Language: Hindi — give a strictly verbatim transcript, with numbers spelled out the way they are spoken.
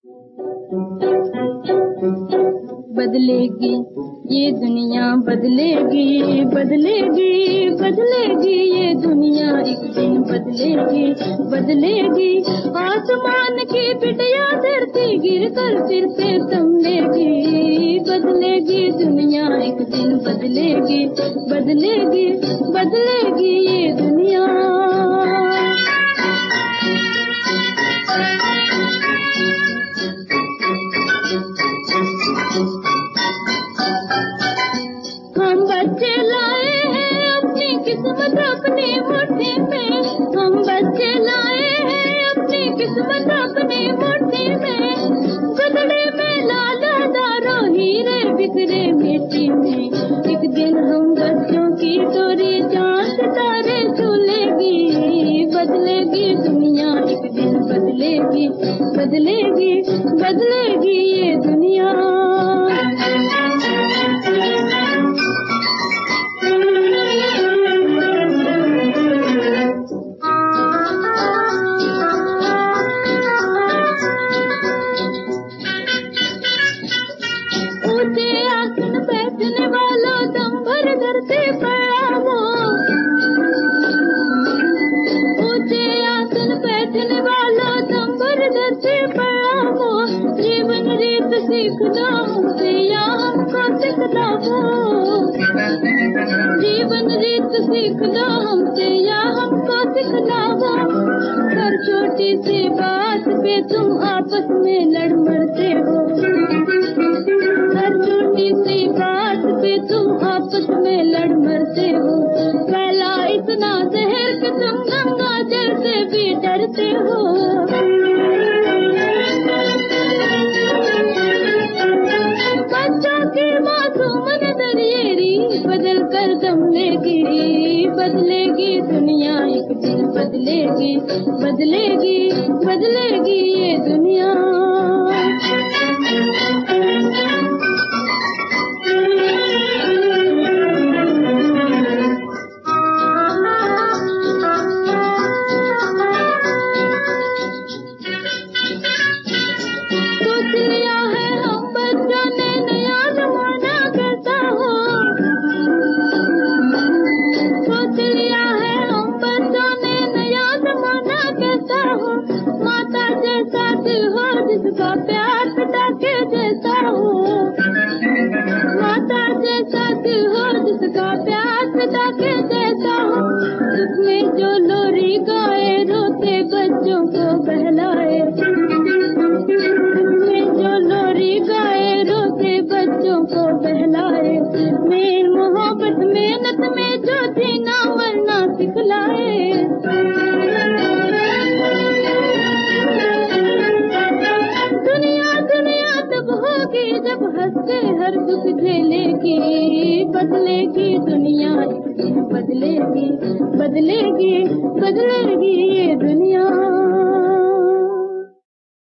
बदलेगी ये दुनिया, बदलेगी बदलेगी बदलेगी ये दुनिया, एक दिन बदलेगी बदलेगी। आसमान की बिटिया धरती गिर कर फिर से संभलेगी। बदलेगी दुनिया, एक दिन बदलेगी बदलेगी बदलेगी ये दुनिया। हम बच्चे लाए हैं अपनी किस्मत अपनी मुट्ठी में, हम बच्चे लाए हैं अपनी किस्मत अपनी मुट्ठी में। गुदड़े में लाला दारो हीरे बिखरे मिट्टी में, एक दिन हम बच्चों की डोरी चांद सितारे झूलेगी। बदलेगी दुनिया, एक दिन बदलेगी बदलेगी बदलेगी ये दुनिया। ऊंचे आसन बैठने वालों दम भर धरती पर वो, ऊंचे आसन बैठने वालों दम भर धरती पर वो। जीवन रीत सीख दो हमसे या हमको सिखला वो, जीवन रीत सीख दो हमसे या हमको सिखला वो। हर छोटी सी बात पे तुम आपस में लड़ मरते हो, हर छोटी सी बात पे तुम आपस में लड़ मरते हो। फैला इतना जहर कि तुम गंगा जल से भी डरते हो। बच्चों की मासूम नजरिएरी बदल कर दम लेगी। बदलेगी दुनिया, एक दिन बदलेगी बदलेगी बदलेगी ये दुनिया। सोच लिया है हम बच्चों ने नया जमाना कैसा हो, सोच लिया है हम बच्चों ने नया जमाना कैसा हो। माता जैसा दिल हो जिसका प्यार पिता के जैसा हो, माता जैसा दिल हो जिसका प्यार पिता के जैसा हो। उसमें जो लोरी गाए रोते बच्चों को बहलाए, उसमें जो लोरी गाए रोते बच्चों को बहलाए। मेन मोहब्बत मेहनत में जो जीना मरना सिखलाए। दुनिया दुनिया तब होगी जब हंस के हर दुख झेलेगी। बदलेगी दुनिया, एक दिन बदलेगी बदलेगी बदलेगी ये दुनिया।